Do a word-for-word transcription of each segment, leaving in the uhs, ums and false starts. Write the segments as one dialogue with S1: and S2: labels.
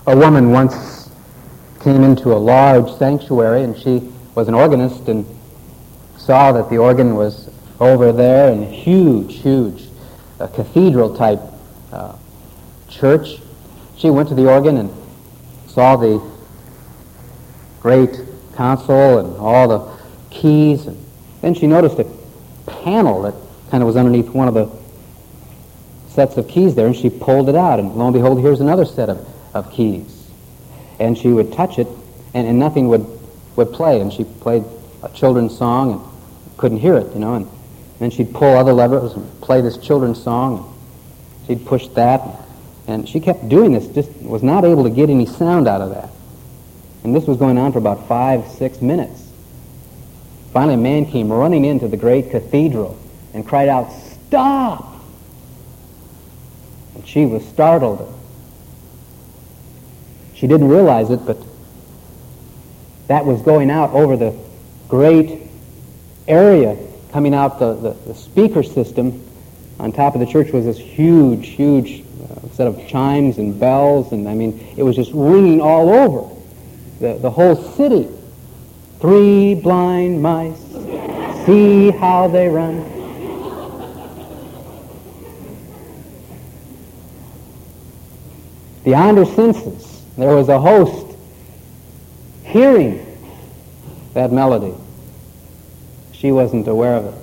S1: A woman once came into a large sanctuary, and she was an organist and saw that the organ was over there in a huge, huge uh, cathedral-type uh, church. She went to the organ and saw the great console and all the keys, and then she noticed a panel that kind of was underneath one of the sets of keys there, and she pulled it out, and lo and behold, here's another set of, of keys. And she would touch it, and, and nothing would, would play, and she played a children's song and couldn't hear it, you know, and then she'd pull other levers and play this children's song, and she'd push that, and she kept doing this, just was not able to get any sound out of that. And this was going on for about five, six minutes. Finally, a man came running into the great cathedral and cried out, "Stop!" And she was startled. She didn't realize it, but that was going out over the great area, coming out the, the, the speaker system. On top of the church was this huge, huge uh, set of chimes and bells, and I mean, it was just ringing all over the, the whole city. Three blind mice, see how they run. Beyond her senses, there was a host hearing that melody. She wasn't aware of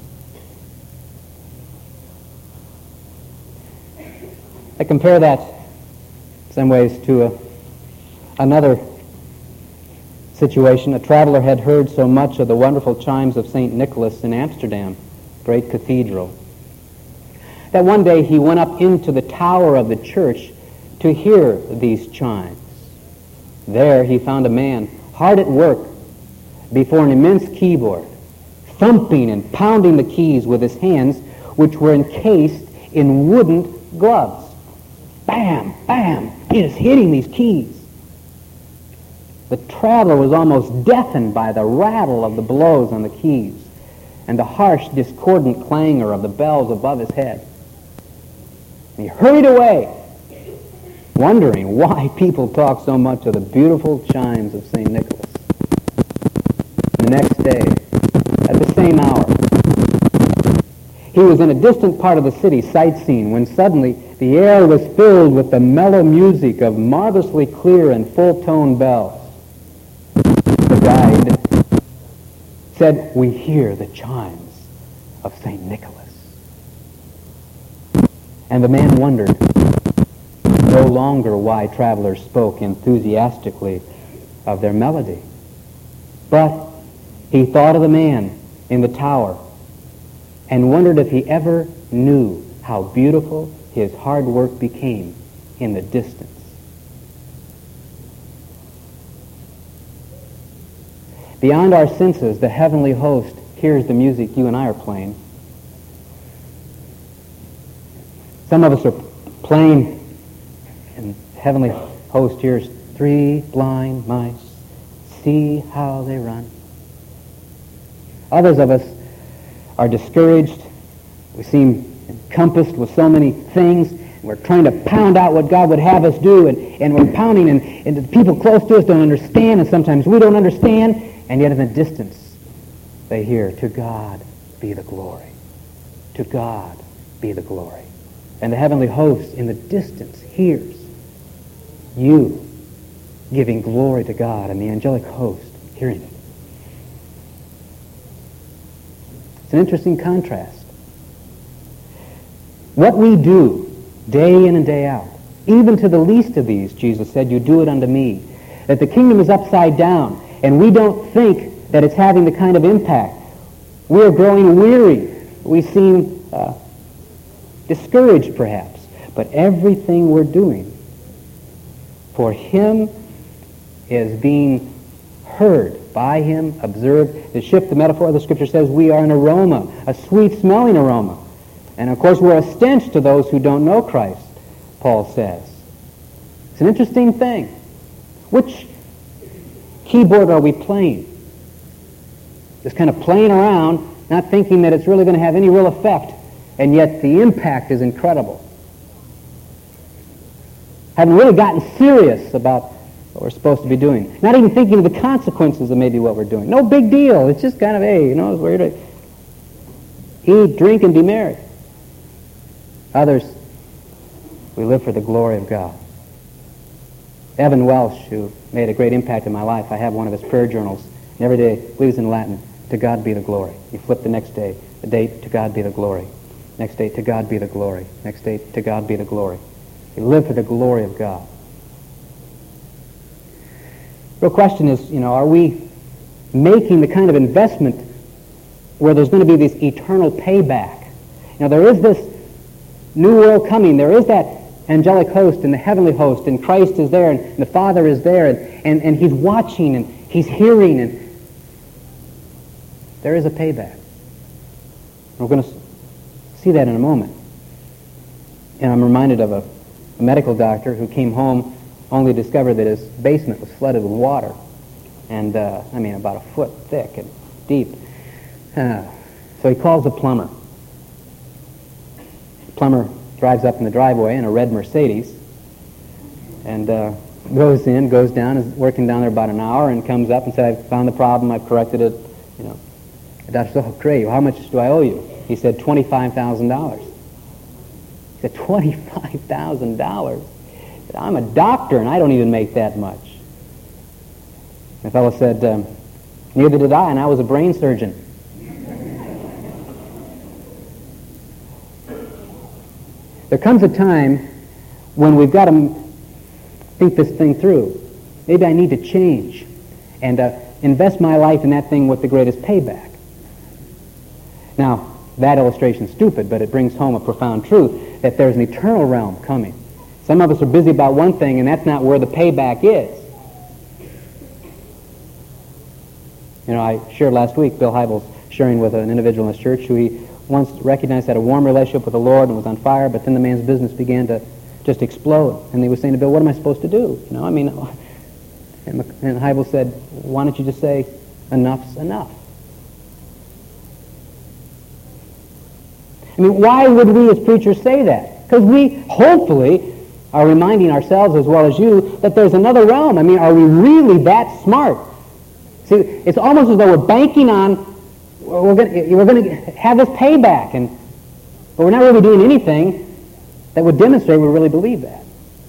S1: it. I compare that in some ways to a, another situation. A traveler had heard so much of the wonderful chimes of Saint Nicholas in Amsterdam, great cathedral, that one day he went up into the tower of the church to hear these chimes. There he found a man hard at work before an immense keyboard, thumping and pounding the keys with his hands, which were encased in wooden gloves. Bam, bam, he is hitting these keys. The traveler was almost deafened by the rattle of the blows on the keys and the harsh, discordant clangor of the bells above his head. And he hurried away, wondering why people talk so much of the beautiful chimes of Saint Nicholas. The next day, at the same hour, he was in a distant part of the city sightseeing when suddenly the air was filled with the mellow music of marvelously clear and full-toned bells. The guide said, "We hear the chimes of Saint Nicholas." And the man wondered no longer why travelers spoke enthusiastically of their melody, but he thought of the man in the tower and wondered if he ever knew how beautiful his hard work became in the distance. Beyond our senses, the heavenly host hears the music you and I are playing. Some of us are playing, and the heavenly host hears three blind mice, see how they run. Others of us are discouraged. We seem encompassed with so many things. We're trying to pound out what God would have us do, and, and we're pounding, and, and the people close to us don't understand, and sometimes we don't understand, and yet in the distance they hear, "To God be the glory. To God be the glory." And the heavenly host in the distance hears you giving glory to God, and the angelic host hearing it. It's an interesting contrast. What we do day in and day out, even to the least of these, Jesus said, "You do it unto me." That the kingdom is upside down, and we don't think that it's having the kind of impact. We're growing weary. We seem uh, discouraged, perhaps. But everything we're doing for Him is being heard by Him, observed. To shift the metaphor, the Scripture says we are an aroma, a sweet-smelling aroma. And of course, we're a stench to those who don't know Christ, Paul says. It's an interesting thing. Which keyboard are we playing? Just kind of playing around, not thinking that it's really going to have any real effect, and yet the impact is incredible. Haven't really gotten serious about what we're supposed to be doing. Not even thinking of the consequences of maybe what we're doing. No big deal. It's just kind of, hey, you know, we're to eat, drink, and be merry. Others, we live for the glory of God. Evan Welsh, who made a great impact in my life, I have one of his prayer journals, and every day it leaves in Latin, to God be the glory. You flip the next day, the date, to God be the glory. Next day, to God be the glory. Next day, to God be the glory. You live for the glory of God. The real question is, you know, are we making the kind of investment where there's going to be this eternal payback? You know, there is this new world coming. There is that angelic host and the heavenly host, and Christ is there, and the Father is there, and, and, and he's watching, and he's hearing, and there is a payback. We're going to see that in a moment. And I'm reminded of a, a medical doctor who came home only to discover that his basement was flooded with water, and uh, I mean about a foot thick and deep. Uh, so he calls the plumber. The plumber drives up in the driveway in a red Mercedes and uh, goes in, goes down, is working down there about an hour, and comes up and said, I've found the problem, I've corrected it. You know, the doctor said, oh, great, how much do I owe you? He said, twenty-five thousand dollars. He said, twenty-five thousand dollars? I'm a doctor and I don't even make that much. The fellow said, um, neither did I, and I was a brain surgeon. There comes a time when we've got to think this thing through. Maybe I need to change and uh, invest my life in that thing with the greatest payback. Now, that illustration's stupid, but it brings home a profound truth, that there's an eternal realm coming. Some of us are busy about one thing, and that's not where the payback is. You know, I shared last week, Bill Hybels sharing with an individual in his church who he once recognized had a warm relationship with the Lord and was on fire, but then the man's business began to just explode. And he was saying to Bill, what am I supposed to do? You know, I mean, and, and Hybels said, why don't you just say, enough's enough? I mean, why would we as preachers say that? Because we, hopefully, are reminding ourselves as well as you that there's another realm. I mean, are we really that smart? See, it's almost as though we're banking on we're going we're going to have this payback, and but we're not really doing anything that would demonstrate we really believe that.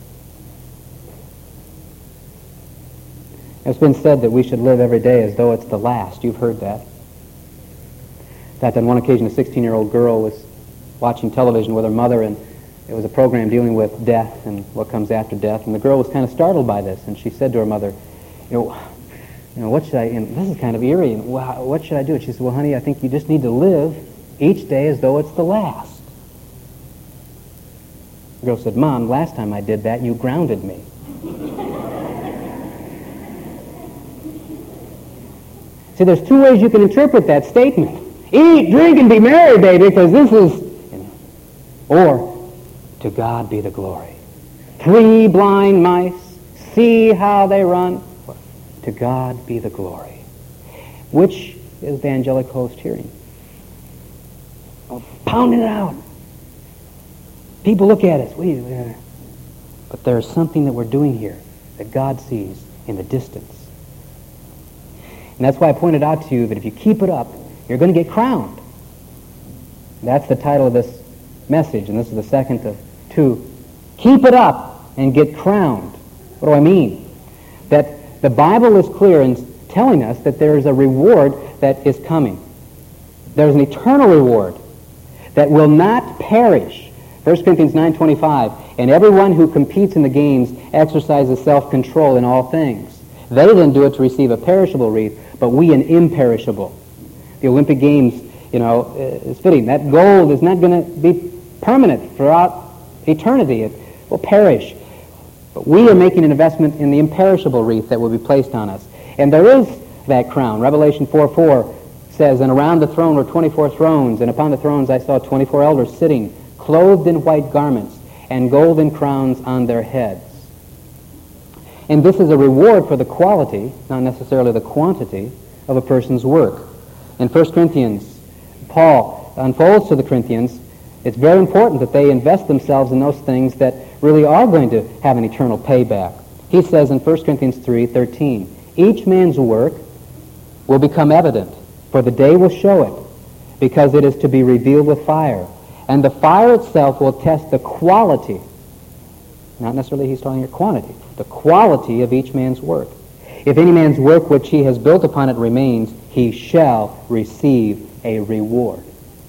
S1: It's been said that we should live every day as though it's the last. You've heard that. In fact, on one occasion, a sixteen-year-old girl was watching television with her mother, and it was a program dealing with death and what comes after death, and the girl was kind of startled by this, and she said to her mother, you know, you know, what should I, and this is kind of eerie, and wow, what should I do? And she said, well, honey, I think you just need to live each day as though it's the last. The girl said, Mom, last time I did that, you grounded me. See, there's two ways you can interpret that statement. Eat, drink, and be merry, baby, because this is, you know, or to God be the glory. Three blind mice, see how they run. To God be the glory. Which is the angelic host hearing? Oh, pounding it out. People look at us. We, uh, but there's something that we're doing here that God sees in the distance. And that's why I pointed out to you that if you keep it up, you're going to get crowned. That's the title of this message, and this is the second of two. Keep it up and get crowned. What do I mean? That the Bible is clear in telling us that there is a reward that is coming. There's an eternal reward that will not perish. First Corinthians nine twenty-five, and everyone who competes in the games exercises self-control in all things. They didn't do it to receive a perishable wreath, but we an imperishable. The Olympic Games, you know, is fitting. That gold is not going to be permanent throughout eternity. It will perish. But we are making an investment in the imperishable wreath that will be placed on us. And there is that crown. Revelation four four says, and around the throne were twenty-four thrones, and upon the thrones I saw twenty-four elders sitting, clothed in white garments, and golden crowns on their heads. And this is a reward for the quality, not necessarily the quantity, of a person's work. In First Corinthians, Paul unfolds to the Corinthians, it's very important that they invest themselves in those things that really are going to have an eternal payback. He says in First Corinthians three thirteen, each man's work will become evident, for the day will show it, because it is to be revealed with fire. And the fire itself will test the quality, not necessarily he's talking about quantity, the quality of each man's work. If any man's work which he has built upon it remains, he shall receive a reward.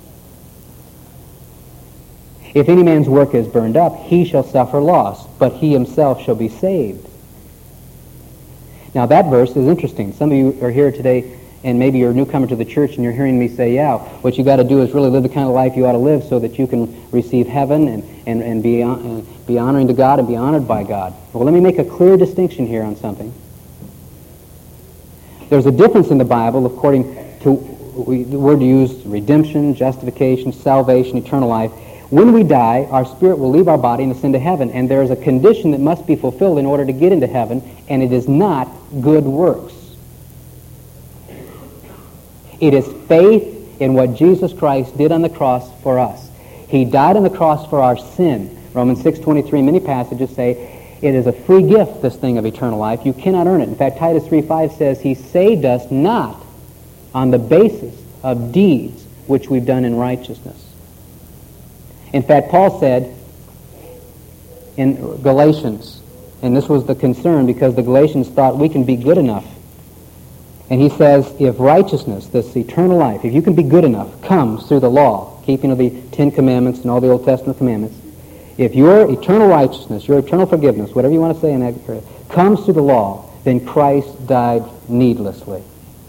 S1: If any man's work is burned up, he shall suffer loss, but he himself shall be saved. Now that verse is interesting. Some of you are here today, and maybe you're a newcomer to the church, and you're hearing me say, yeah, what you got to do is really live the kind of life you ought to live so that you can receive heaven and, and, and be, uh, be honoring to God and be honored by God. Well, let me make a clear distinction here on something. There's a difference in the Bible according to we, the word used, redemption, justification, salvation, eternal life. When we die, our spirit will leave our body and ascend to heaven, and there is a condition that must be fulfilled in order to get into heaven, and it is not good works. It is faith in what Jesus Christ did on the cross for us. He died on the cross for our sin. Romans six twenty-three, many passages say, it is a free gift, this thing of eternal life. You cannot earn it. In fact, Titus three five says, he saved us not on the basis of deeds which we've done in righteousness. In fact, Paul said in Galatians, and this was the concern because the Galatians thought we can be good enough. And he says, if righteousness, this eternal life, if you can be good enough, comes through the law, keeping of the Ten Commandments and all the Old Testament commandments, if your eternal righteousness, your eternal forgiveness, whatever you want to say in that area, comes through the law, then Christ died needlessly.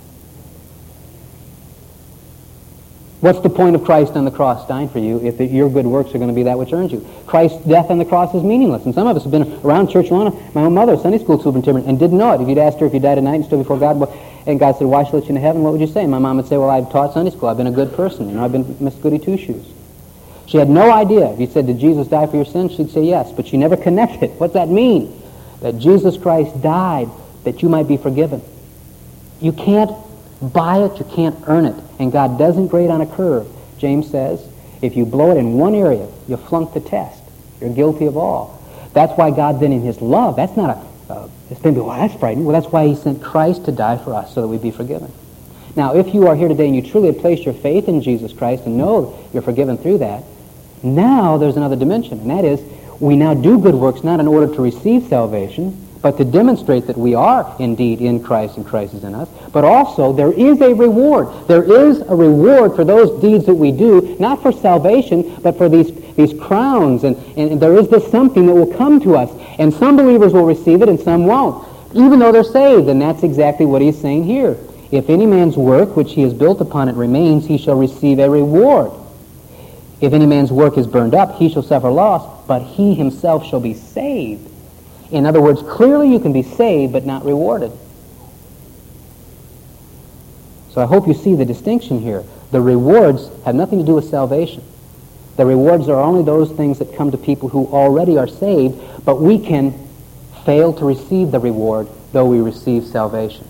S1: What's the point of Christ on the cross dying for you if your good works are going to be that which earns you? Christ's death on the cross is meaningless. And some of us have been around church long enough. My own mother, Sunday school superintendent, and didn't know it. If you'd asked her if you died tonight and stood before God, well, and God said, why should I let you into heaven? What would you say? And my mom would say, well, I've taught Sunday school. I've been a good person. You know, I've been Miss Goody Two-Shoes. She had no idea. If you said, did Jesus die for your sins? She'd say yes. But she never connected. What's that mean? That Jesus Christ died that you might be forgiven. You can't buy it. You can't earn it. And God doesn't grade on a curve. James says, if you blow it in one area, you flunk the test. You're guilty of all. That's why God then in his love, that's not a, uh, it's been, well, that's frightening. Well, that's why he sent Christ to die for us so that we'd be forgiven. Now, if you are here today and you truly have placed your faith in Jesus Christ and know you're forgiven through that, now there's another dimension, and that is we now do good works not in order to receive salvation, but to demonstrate that we are indeed in Christ and Christ is in us. But also there is a reward. There is a reward for those deeds that we do, not for salvation, but for these, these crowns. And, and there is this something that will come to us. And some believers will receive it and some won't, even though they're saved. And that's exactly what he's saying here. If any man's work which he has built upon it remains, he shall receive a reward. If any man's work is burned up, he shall suffer loss, but he himself shall be saved. In other words, clearly you can be saved but not rewarded. So I hope you see the distinction here. The rewards have nothing to do with salvation. The rewards are only those things that come to people who already are saved, but we can fail to receive the reward though we receive salvation.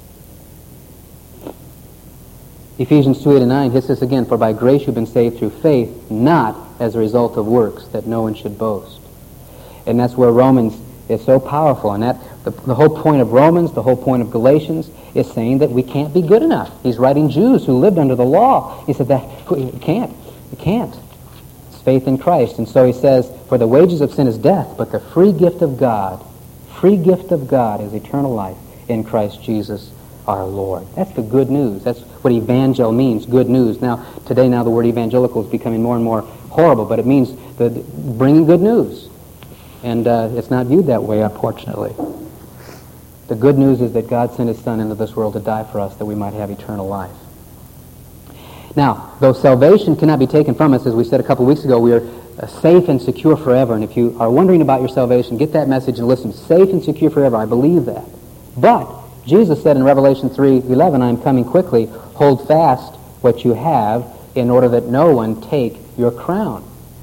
S1: Ephesians two, eight and nine hits this again, for by grace you've been saved through faith, not as a result of works, that no one should boast. And that's where Romans is so powerful. And that the, the whole point of Romans, the whole point of Galatians, is saying that we can't be good enough. He's writing Jews who lived under the law. He said that you can't. You can't. It's faith in Christ. And so he says, for the wages of sin is death, but the free gift of God, free gift of God is eternal life in Christ Jesus our Lord. That's the good news. That's what evangel means, good news. Now, today now the word evangelical is becoming more and more horrible, but it means the, bringing good news. And uh, it's not viewed that way, unfortunately. The good news is that God sent his Son into this world to die for us that we might have eternal life. Now, though salvation cannot be taken from us, as we said a couple of weeks ago, we are uh, safe and secure forever. And if you are wondering about your salvation, get that message and listen. Safe and secure forever. I believe that. But Jesus said in Revelation three eleven, I am coming quickly. Hold fast what you have in order that no one take your crown.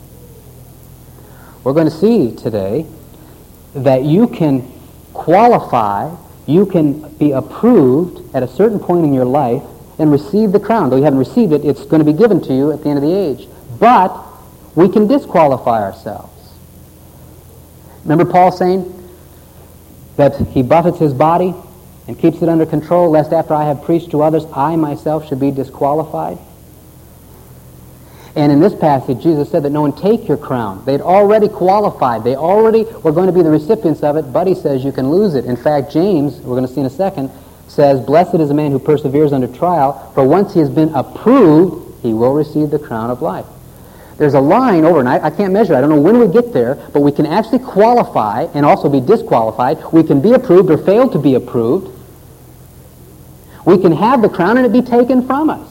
S1: We're going to see today that you can qualify, you can be approved at a certain point in your life and receive the crown. Though you haven't received it, it's going to be given to you at the end of the age. But we can disqualify ourselves. Remember Paul saying that he buffets his body and keeps it under control, lest after I have preached to others, I myself should be disqualified? And in this passage, Jesus said that no one take your crown. They'd already qualified. They already were going to be the recipients of it, but he says you can lose it. In fact, James, we're going to see in a second, says, blessed is the man who perseveres under trial, for once he has been approved, he will receive the crown of life. There's a line over, and I, I can't measure it. I don't know when we get there, but we can actually qualify and also be disqualified. We can be approved or fail to be approved. We can have the crown and it be taken from us.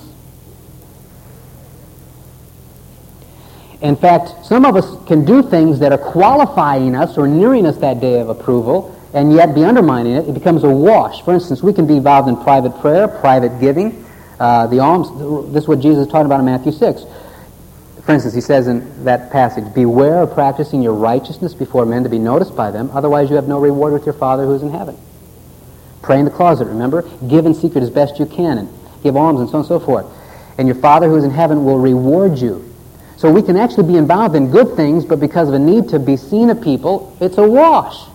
S1: In fact, some of us can do things that are qualifying us or nearing us that day of approval and yet be undermining it. It becomes a wash. For instance, we can be involved in private prayer, private giving, uh, the alms. This is what Jesus is talking about in Matthew six. For instance, he says in that passage, beware of practicing your righteousness before men to be noticed by them, otherwise you have no reward with your Father who is in heaven. Pray in the closet, remember? Give in secret as best you can, and give alms and so on and so forth. And your Father who is in heaven will reward you. So we can actually be involved in good things, but because of a need to be seen of people, it's a wash.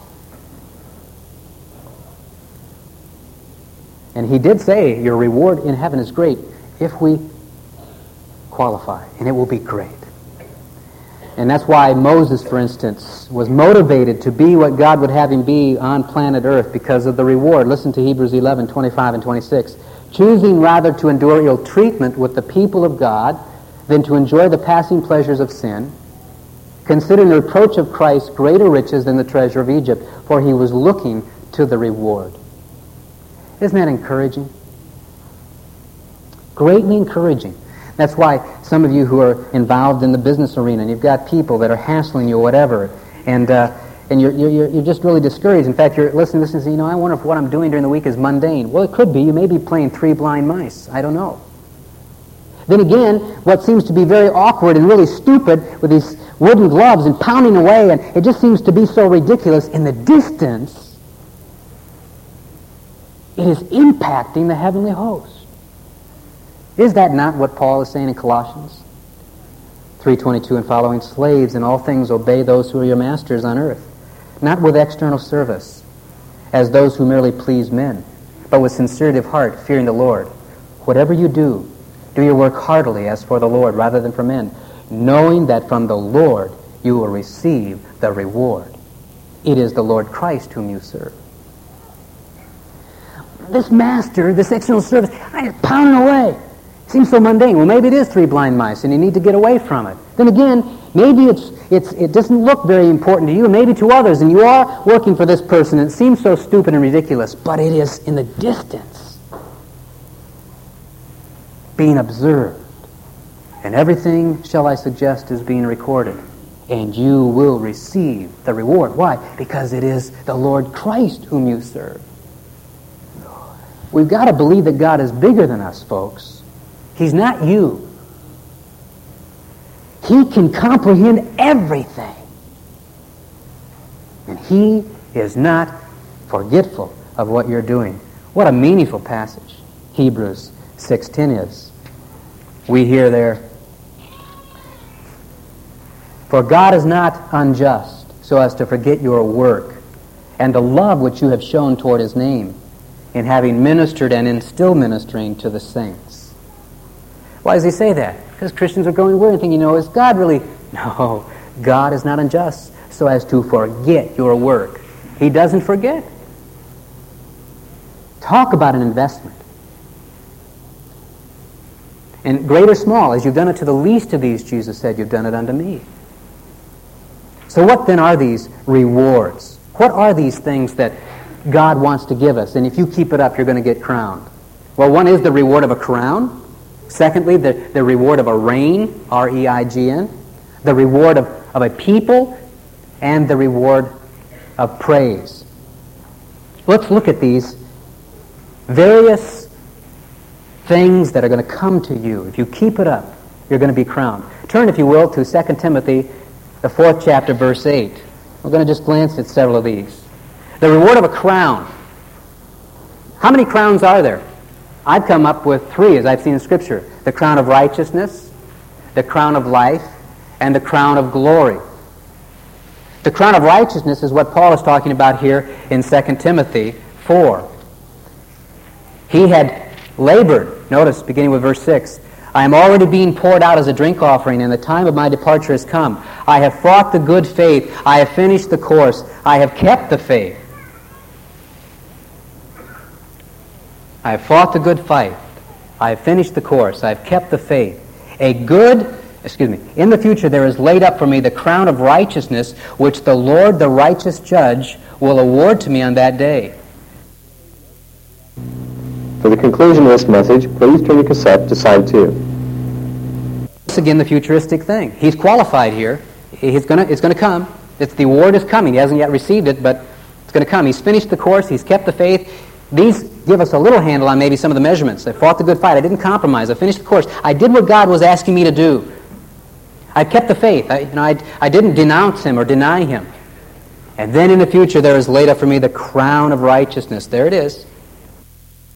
S1: And he did say your reward in heaven is great if we qualify, and it will be great. And that's why Moses, for instance, was motivated to be what God would have him be on planet Earth because of the reward. Listen to Hebrews eleven, twenty-five and twenty-six. Choosing rather to endure ill treatment with the people of God than to enjoy the passing pleasures of sin, considering the reproach of Christ greater riches than the treasure of Egypt, for he was looking to the reward. Isn't that encouraging? Greatly encouraging. That's why some of you who are involved in the business arena, and you've got people that are hassling you or whatever, and uh, and you're, you're, you're just really discouraged. In fact, you're listening to this and saying, you know, I wonder if what I'm doing during the week is mundane. Well, it could be. You may be playing three blind mice. I don't know. Then again, what seems to be very awkward and really stupid with these wooden gloves and pounding away, and it just seems to be so ridiculous, in the distance, it is impacting the heavenly host. Is that not what Paul is saying in Colossians three twenty-two and following? Slaves, in all things obey those who are your masters on earth, not with external service, as those who merely please men, but with sincerity of heart, fearing the Lord. Whatever you do, do your work heartily as for the Lord rather than for men, knowing that from the Lord you will receive the reward. It is the Lord Christ whom you serve. This master, this external service, I just pounding away. Seems so mundane. Well, maybe it is three blind mice, and you need to get away from it. Then again, maybe it's it's it doesn't look very important to you, and maybe to others, and you are working for this person, and it seems so stupid and ridiculous, but it is in the distance, being observed. And everything, shall I suggest, is being recorded. And you will receive the reward. Why? Because it is the Lord Christ whom you serve. We've got to believe that God is bigger than us, folks. He's not you. He can comprehend everything. And He is not forgetful of what you're doing. What a meaningful passage Hebrews six ten is. We hear there, for God is not unjust so as to forget your work and the love which you have shown toward His name in having ministered and in still ministering to the saints. Why does he say that? Because Christians are going weird and thinking, you know, is God really... No, God is not unjust so as to forget your work. He doesn't forget. Talk about an investment. And great or small, as you've done it to the least of these, Jesus said, you've done it unto me. So what then are these rewards? What are these things that God wants to give us? And if you keep it up, you're going to get crowned. Well, one is the reward of a crown. Secondly, the, the reward of a reign, R E I G N. The reward of, of a people. And the reward of praise. Let's look at these various things that are going to come to you. If you keep it up, you're going to be crowned. Turn, if you will, to Second Timothy, the fourth chapter, verse eight. We're going to just glance at several of these. The reward of a crown. How many crowns are there? I've come up with three, as I've seen in Scripture. The crown of righteousness, the crown of life, and the crown of glory. The crown of righteousness is what Paul is talking about here in Second Timothy four. He had labored. Notice, beginning with verse six, I am already being poured out as a drink offering, and the time of my departure has come. I have fought the good faith. I have finished the course. I have kept the faith. I have fought the good fight. I have finished the course. I have kept the faith. A good, excuse me, in the future there is laid up for me the crown of righteousness, which the Lord, the righteous judge, will award to me on that day.
S2: For the conclusion of this message, please turn your cassette to side two.
S1: This again the futuristic thing. He's qualified here. He's gonna, it's going to come. It's, the award is coming. He hasn't yet received it, but it's going to come. He's finished the course. He's kept the faith. These give us a little handle on maybe some of the measurements. I fought the good fight. I didn't compromise. I finished the course. I did what God was asking me to do. I kept the faith. I, you know, I, I didn't denounce him or deny him. And then in the future there is laid up for me the crown of righteousness. There it is.